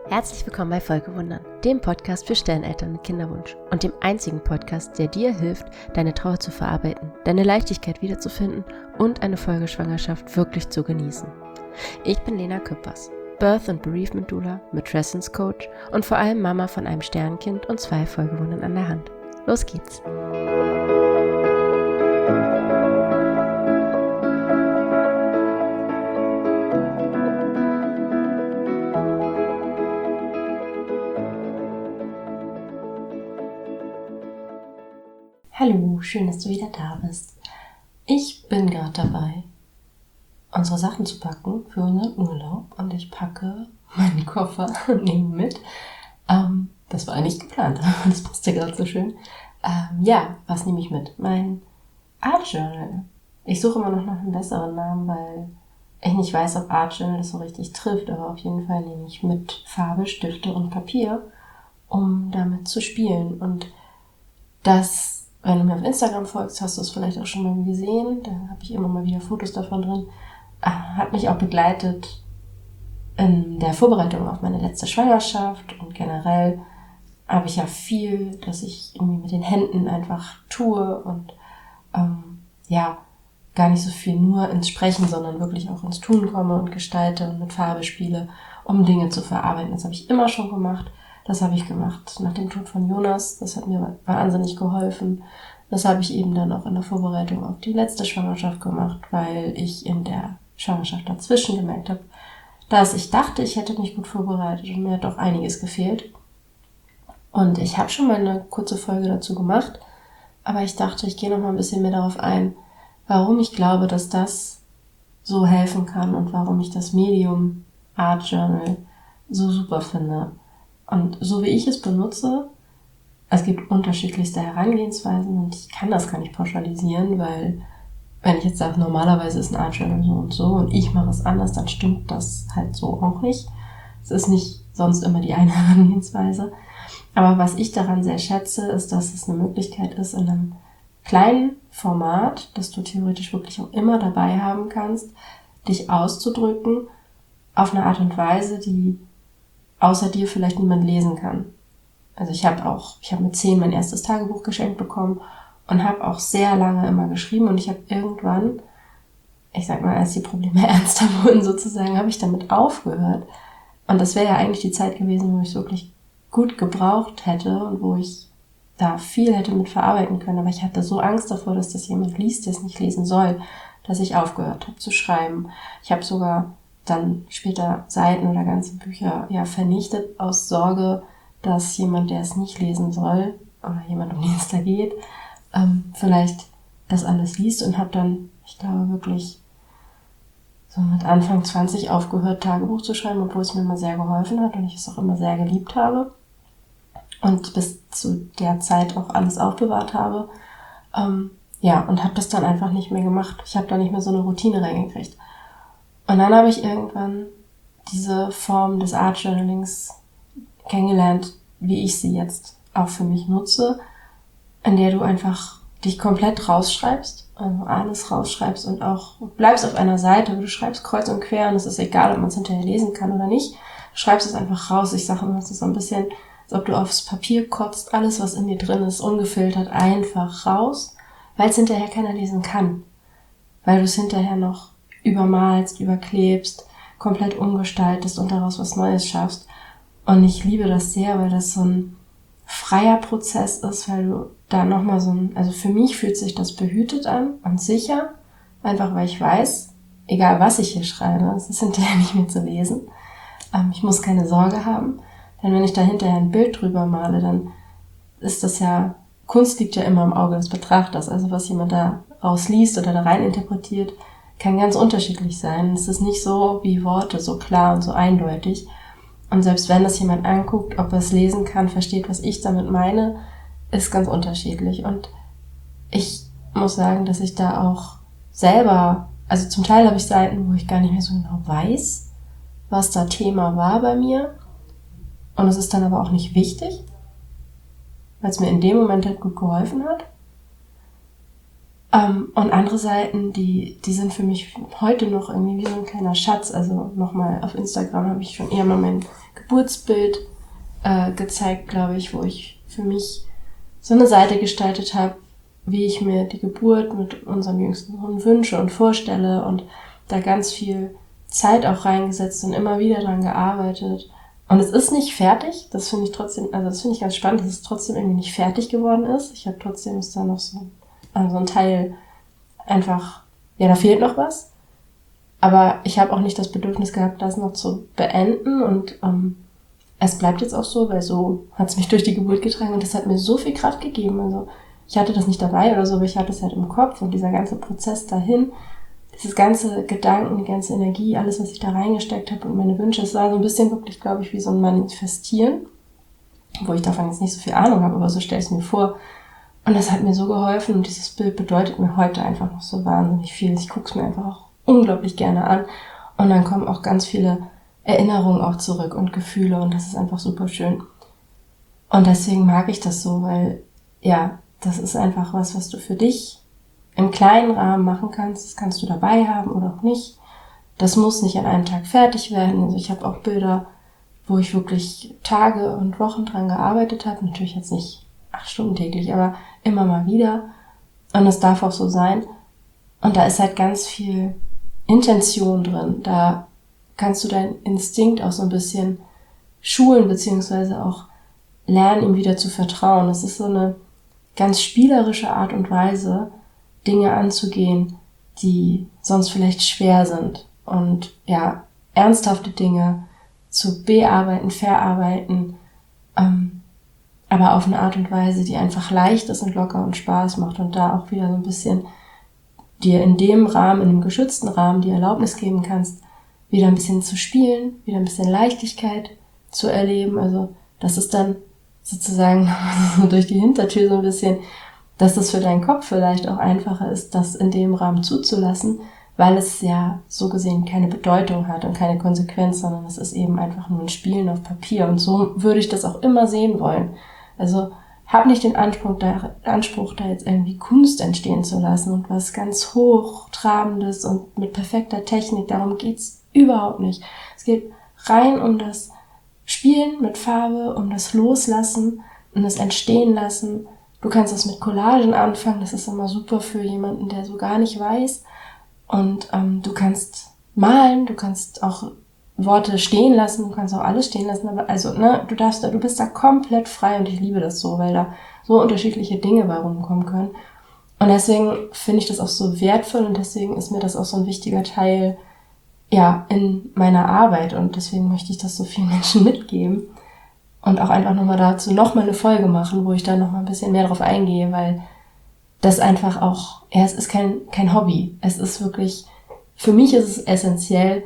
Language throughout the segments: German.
Herzlich willkommen bei Folgewundern, dem Podcast für Stelleneltern mit Kinderwunsch und dem einzigen Podcast, der dir hilft, deine Trauer zu verarbeiten, deine Leichtigkeit wiederzufinden und eine Folgeschwangerschaft wirklich zu genießen. Ich bin Lena Küppers, Birth- und Bereavement Doula, Matrescence Coach und vor allem Mama von einem Sternkind und 2 Folgewundern an der Hand. Los geht's! Hallo, schön, dass du wieder da bist. Ich bin gerade dabei, unsere Sachen zu packen für unseren Urlaub und ich packe meinen Koffer und nehme mit. Das war eigentlich geplant, aber das passt ja gerade so schön. Was nehme ich mit? Mein Art Journal. Ich suche immer noch nach einem besseren Namen, weil ich nicht weiß, ob Art Journal das so richtig trifft, aber auf jeden Fall nehme ich mit Farbe, Stifte und Papier, um damit zu spielen. Und das, wenn du mir auf Instagram folgst, hast du es vielleicht auch schon mal gesehen, da habe ich immer mal wieder Fotos davon drin, hat mich auch begleitet in der Vorbereitung auf meine letzte Schwangerschaft und generell habe ich ja viel, dass ich irgendwie mit den Händen einfach tue und gar nicht so viel nur ins Sprechen, sondern wirklich auch ins Tun komme und gestalte und mit Farbe spiele, um Dinge zu verarbeiten. Das habe ich immer schon gemacht. Das habe ich gemacht nach dem Tod von Jonas. Das hat mir wahnsinnig geholfen. Das habe ich eben dann auch in der Vorbereitung auf die letzte Schwangerschaft gemacht, weil ich in der Schwangerschaft dazwischen gemerkt habe, dass ich dachte, ich hätte mich gut vorbereitet und mir hat doch einiges gefehlt. Und ich habe schon mal eine kurze Folge dazu gemacht, aber ich dachte, ich gehe noch mal ein bisschen mehr darauf ein, warum ich glaube, dass das so helfen kann und warum ich das Medium Art Journal so super finde. Und so wie ich es benutze, es gibt unterschiedlichste Herangehensweisen und ich kann das gar nicht pauschalisieren, weil wenn ich jetzt sage, normalerweise ist ein Art Journal so und ich mache es anders, dann stimmt das halt so auch nicht. Es ist nicht sonst immer die eine Herangehensweise. Aber was ich daran sehr schätze, ist, dass es eine Möglichkeit ist, in einem kleinen Format, das du theoretisch wirklich auch immer dabei haben kannst, dich auszudrücken auf eine Art und Weise, die außer dir vielleicht niemand lesen kann. Also ich habe mit 10 mein erstes Tagebuch geschenkt bekommen und habe auch sehr lange immer geschrieben und ich habe irgendwann, ich sag mal, als die Probleme ernster wurden sozusagen, habe ich damit aufgehört. Und das wäre ja eigentlich die Zeit gewesen, wo ich es wirklich gut gebraucht hätte und wo ich da viel hätte mit verarbeiten können. Aber ich hatte so Angst davor, dass das jemand liest, der es nicht lesen soll, dass ich aufgehört habe zu schreiben. Ich habe sogar dann später Seiten oder ganze Bücher vernichtet aus Sorge, dass jemand, der es nicht lesen soll, oder jemand, um den es da geht, vielleicht das alles liest und habe dann, ich glaube wirklich, so mit Anfang 20 aufgehört, Tagebuch zu schreiben, obwohl es mir immer sehr geholfen hat und ich es auch immer sehr geliebt habe und bis zu der Zeit auch alles aufbewahrt habe. Und habe das dann einfach nicht mehr gemacht. Ich habe da nicht mehr so eine Routine reingekriegt. Und dann habe ich irgendwann diese Form des Art Journalings kennengelernt, wie ich sie jetzt auch für mich nutze, in der du einfach dich komplett rausschreibst, also alles rausschreibst und auch bleibst auf einer Seite, wo du schreibst kreuz und quer und es ist egal, ob man es hinterher lesen kann oder nicht. Du schreibst es einfach raus. Ich sage immer, es ist so ein bisschen, als ob du aufs Papier kotzt, alles, was in dir drin ist, ungefiltert, einfach raus, weil es hinterher keiner lesen kann. Weil du es hinterher noch übermalst, überklebst, komplett umgestaltest und daraus was Neues schaffst. Und ich liebe das sehr, weil das so ein freier Prozess ist, weil du da nochmal also für mich fühlt sich das behütet an und sicher, einfach weil ich weiß, egal was ich hier schreibe, es ist hinterher nicht mehr zu lesen. Ich muss keine Sorge haben, denn wenn ich da hinterher ein Bild drüber male, dann ist das ja, Kunst liegt ja immer im Auge des Betrachters, also was jemand da rausliest oder da rein interpretiert, kann ganz unterschiedlich sein. Es ist nicht so wie Worte, so klar und so eindeutig. Und selbst wenn das jemand anguckt, ob er es lesen kann, versteht, was ich damit meine, ist ganz unterschiedlich. Und ich muss sagen, dass ich da auch selber, also zum Teil habe ich Seiten, wo ich gar nicht mehr so genau weiß, was da Thema war bei mir. Und es ist dann aber auch nicht wichtig, weil es mir in dem Moment halt gut geholfen hat. Und andere Seiten, die sind für mich heute noch irgendwie wie so ein kleiner Schatz. Also nochmal auf Instagram habe ich schon eher mal mein Geburtsbild gezeigt, glaube ich, wo ich für mich so eine Seite gestaltet habe, wie ich mir die Geburt mit unserem jüngsten Sohn wünsche und vorstelle und da ganz viel Zeit auch reingesetzt und immer wieder dran gearbeitet. Und es ist nicht fertig, das finde ich trotzdem, also das finde ich ganz spannend, dass es trotzdem irgendwie nicht fertig geworden ist. Ich habe trotzdem ist da noch so ein Teil einfach, ja, da fehlt noch was. Aber ich habe auch nicht das Bedürfnis gehabt, das noch zu beenden und es bleibt jetzt auch so, weil so hat es mich durch die Geburt getragen und das hat mir so viel Kraft gegeben. Also ich hatte das nicht dabei oder so, aber ich hatte es halt im Kopf und dieser ganze Prozess dahin, dieses ganze Gedanken, die ganze Energie, alles, was ich da reingesteckt habe und meine Wünsche, es war so ein bisschen wirklich, glaube ich, wie so ein Manifestieren, wo ich davon jetzt nicht so viel Ahnung habe, aber so stelle ich es mir vor. Und das hat mir so geholfen und dieses Bild bedeutet mir heute einfach noch so wahnsinnig viel. Ich gucke es mir einfach auch unglaublich gerne an und dann kommen auch ganz viele Erinnerungen auch zurück und Gefühle und das ist einfach super schön. Und deswegen mag ich das so, weil ja, das ist einfach was du für dich im kleinen Rahmen machen kannst. Das kannst du dabei haben oder auch nicht. Das muss nicht an einem Tag fertig werden. Also ich habe auch Bilder, wo ich wirklich Tage und Wochen dran gearbeitet habe. Natürlich jetzt nicht 8 Stunden täglich, aber immer mal wieder. Und das darf auch so sein. Und da ist halt ganz viel Intention drin. Da kannst du deinen Instinkt auch so ein bisschen schulen, beziehungsweise auch lernen, ihm wieder zu vertrauen. Das ist so eine ganz spielerische Art und Weise, Dinge anzugehen, die sonst vielleicht schwer sind. Und ja, ernsthafte Dinge zu bearbeiten, verarbeiten, aber auf eine Art und Weise, die einfach leicht ist und locker und Spaß macht und da auch wieder so ein bisschen dir in dem Rahmen, in dem geschützten Rahmen, die Erlaubnis geben kannst, wieder ein bisschen zu spielen, wieder ein bisschen Leichtigkeit zu erleben. Also das ist dann sozusagen so durch die Hintertür so ein bisschen, dass das für deinen Kopf vielleicht auch einfacher ist, das in dem Rahmen zuzulassen, weil es ja so gesehen keine Bedeutung hat und keine Konsequenz, sondern es ist eben einfach nur ein Spielen auf Papier. Und so würde ich das auch immer sehen wollen. Also hab nicht den Anspruch, da jetzt irgendwie Kunst entstehen zu lassen und was ganz Hochtrabendes und mit perfekter Technik. Darum geht's überhaupt nicht. Es geht rein um das Spielen mit Farbe, um das Loslassen, um das Entstehen lassen. Du kannst das mit Collagen anfangen. Das ist immer super für jemanden, der so gar nicht weiß. Und du kannst malen, du kannst auch Worte stehen lassen, du kannst auch alles stehen lassen, aber also, du bist da komplett frei und ich liebe das so, weil da so unterschiedliche Dinge bei rumkommen können. Und deswegen finde ich das auch so wertvoll und deswegen ist mir das auch so ein wichtiger Teil, ja, in meiner Arbeit und deswegen möchte ich das so vielen Menschen mitgeben und auch einfach nochmal dazu nochmal eine Folge machen, wo ich da nochmal ein bisschen mehr drauf eingehe, weil das einfach auch, ja, es ist kein Hobby. Es ist wirklich, für mich ist es essentiell,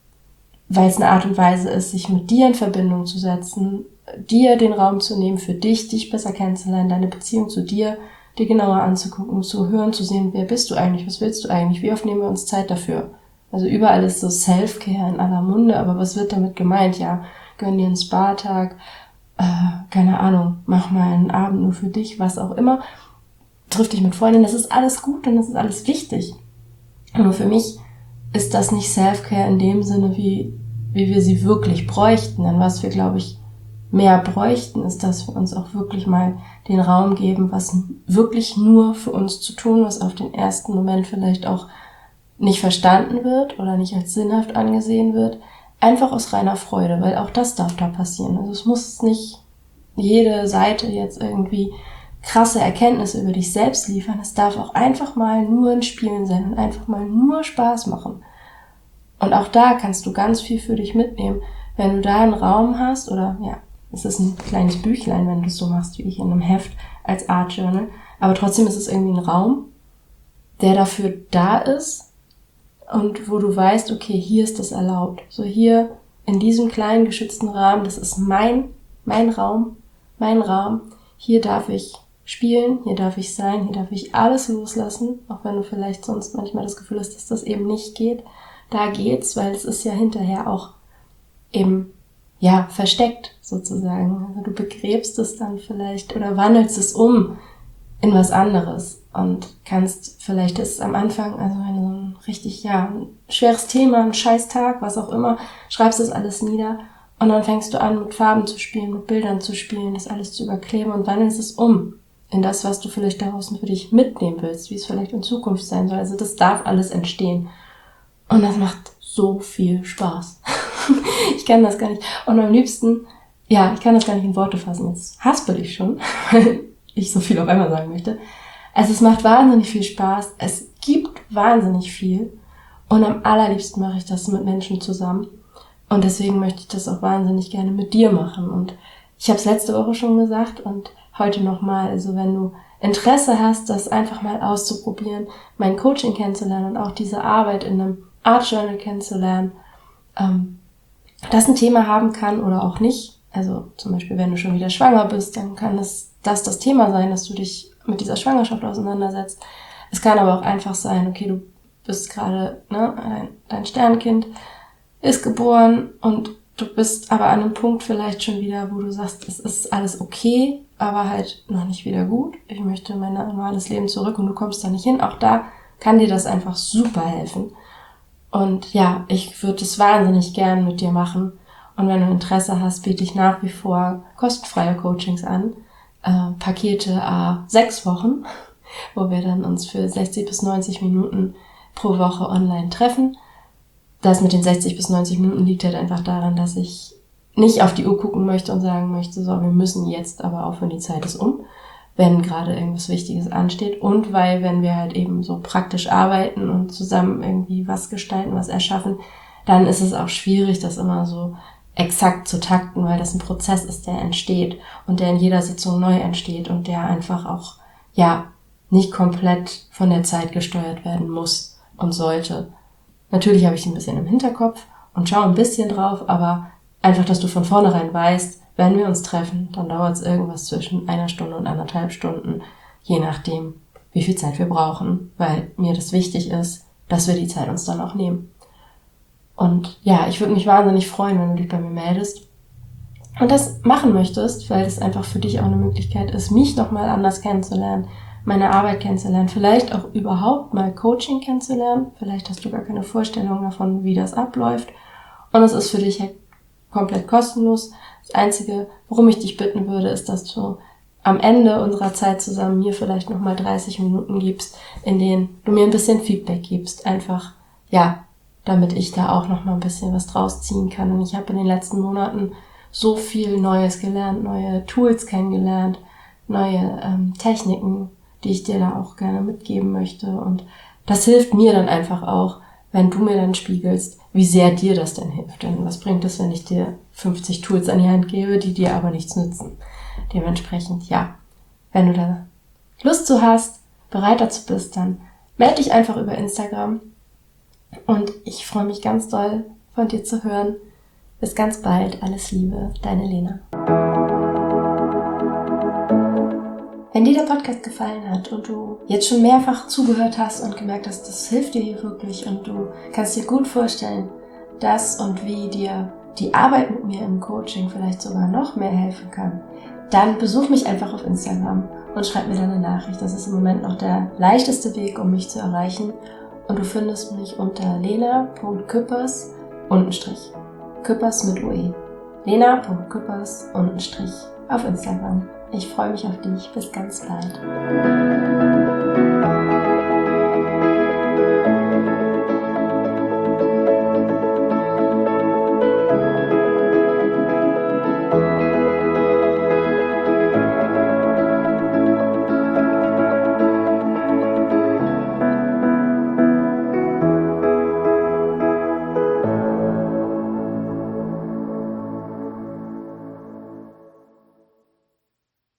weil es eine Art und Weise ist, sich mit dir in Verbindung zu setzen, dir den Raum zu nehmen, für dich besser kennenzulernen, deine Beziehung zu dir genauer anzugucken, zu hören, zu sehen, wer bist du eigentlich, was willst du eigentlich, wie oft nehmen wir uns Zeit dafür? Also überall ist so Self-Care in aller Munde, aber was wird damit gemeint? Ja, gönn dir einen Spa-Tag, keine Ahnung, mach mal einen Abend nur für dich, was auch immer. Triff dich mit Freunden, das ist alles gut und das ist alles wichtig. Nur für mich ist das nicht Self-Care in dem Sinne, wie wir sie wirklich bräuchten. Denn was wir, glaube ich, mehr bräuchten, ist, dass wir uns auch wirklich mal den Raum geben, was wirklich nur für uns zu tun, was auf den ersten Moment vielleicht auch nicht verstanden wird oder nicht als sinnhaft angesehen wird, einfach aus reiner Freude, weil auch das darf da passieren. Also es muss nicht jede Seite jetzt irgendwie krasse Erkenntnisse über dich selbst liefern. Es darf auch einfach mal nur ein Spielen sein und einfach mal nur Spaß machen. Und auch da kannst du ganz viel für dich mitnehmen, wenn du da einen Raum hast oder ja, es ist ein kleines Büchlein, wenn du es so machst wie ich in einem Heft als Art Journal, aber trotzdem ist es irgendwie ein Raum, der dafür da ist und wo du weißt, okay, hier ist das erlaubt. So hier in diesem kleinen geschützten Rahmen, das ist mein Raum, mein Rahmen, hier darf ich spielen, hier darf ich sein, hier darf ich alles loslassen, auch wenn du vielleicht sonst manchmal das Gefühl hast, dass das eben nicht geht. Da geht's, weil es ist ja hinterher auch eben, ja, versteckt sozusagen. Also du begräbst es dann vielleicht oder wandelst es um in was anderes und kannst, vielleicht ist es am Anfang, also wenn du so ein richtig, ein schweres Thema, ein scheiß Tag, was auch immer, schreibst das alles nieder und dann fängst du an, mit Farben zu spielen, mit Bildern zu spielen, das alles zu überkleben und wandelst es um in das, was du vielleicht daraus für dich mitnehmen willst, wie es vielleicht in Zukunft sein soll. Also das darf alles entstehen. Und das macht so viel Spaß. Ich kann das gar nicht. Und am liebsten, ich kann das gar nicht in Worte fassen. Jetzt haspel ich schon, weil ich so viel auf einmal sagen möchte. Also es macht wahnsinnig viel Spaß. Es gibt wahnsinnig viel. Und am allerliebsten mache ich das mit Menschen zusammen. Und deswegen möchte ich das auch wahnsinnig gerne mit dir machen. Und ich habe es letzte Woche schon gesagt und heute nochmal. Also wenn du Interesse hast, das einfach mal auszuprobieren, mein Coaching kennenzulernen und auch diese Arbeit in einem Art Journal kennenzulernen, das ein Thema haben kann oder auch nicht. Also zum Beispiel, wenn du schon wieder schwanger bist, dann kann das Thema sein, dass du dich mit dieser Schwangerschaft auseinandersetzt. Es kann aber auch einfach sein, okay, du bist gerade, dein Sternkind ist geboren und du bist aber an einem Punkt vielleicht schon wieder, wo du sagst, es ist alles okay, aber halt noch nicht wieder gut. Ich möchte mein normales Leben zurück und du kommst da nicht hin. Auch da kann dir das einfach super helfen. Und ich würde es wahnsinnig gern mit dir machen. Und wenn du Interesse hast, biete ich nach wie vor kostenfreie Coachings an. Pakete 6 Wochen, wo wir dann uns für 60 bis 90 Minuten pro Woche online treffen. Das mit den 60 bis 90 Minuten liegt halt einfach daran, dass ich nicht auf die Uhr gucken möchte und sagen möchte, so, wir müssen jetzt aber aufhören, die Zeit ist um, wenn gerade irgendwas Wichtiges ansteht. Und weil, wenn wir halt eben so praktisch arbeiten und zusammen irgendwie was gestalten, was erschaffen, dann ist es auch schwierig, das immer so exakt zu takten, weil das ein Prozess ist, der entsteht und der in jeder Sitzung neu entsteht und der einfach auch, nicht komplett von der Zeit gesteuert werden muss und sollte. Natürlich habe ich ein bisschen im Hinterkopf und schaue ein bisschen drauf, aber einfach, dass du von vornherein weißt, wenn wir uns treffen, dann dauert es irgendwas zwischen 1 Stunde und 1,5 Stunden, je nachdem, wie viel Zeit wir brauchen, weil mir das wichtig ist, dass wir die Zeit uns dann auch nehmen. Und ich würde mich wahnsinnig freuen, wenn du dich bei mir meldest und das machen möchtest, weil es einfach für dich auch eine Möglichkeit ist, mich nochmal anders kennenzulernen, meine Arbeit kennenzulernen, vielleicht auch überhaupt mal Coaching kennenzulernen. Vielleicht hast du gar keine Vorstellung davon, wie das abläuft. Und es ist für dich halt komplett kostenlos. Das Einzige, worum ich dich bitten würde, ist, dass du am Ende unserer Zeit zusammen mir vielleicht nochmal 30 Minuten gibst, in denen du mir ein bisschen Feedback gibst. Einfach, damit ich da auch nochmal ein bisschen was draus ziehen kann. Und ich habe in den letzten Monaten so viel Neues gelernt, neue Tools kennengelernt, neue Techniken, die ich dir da auch gerne mitgeben möchte. Und das hilft mir dann einfach auch, wenn du mir dann spiegelst, wie sehr dir das denn hilft. Denn was bringt es, wenn ich dir 50 Tools an die Hand gebe, die dir aber nichts nützen? Dementsprechend, wenn du da Lust zu hast, bereit dazu bist, dann melde dich einfach über Instagram. Und ich freue mich ganz doll, von dir zu hören. Bis ganz bald. Alles Liebe, deine Lena. Wenn dir der Podcast gefallen hat und du jetzt schon mehrfach zugehört hast und gemerkt hast, das hilft dir hier wirklich und du kannst dir gut vorstellen, dass und wie dir die Arbeit mit mir im Coaching vielleicht sogar noch mehr helfen kann, dann besuch mich einfach auf Instagram und schreib mir deine Nachricht. Das ist im Moment noch der leichteste Weg, um mich zu erreichen. Und du findest mich unter lena.küppers_ Küppers mit UE. lena.küppers_ auf Instagram. Ich freue mich auf dich. Bis ganz bald.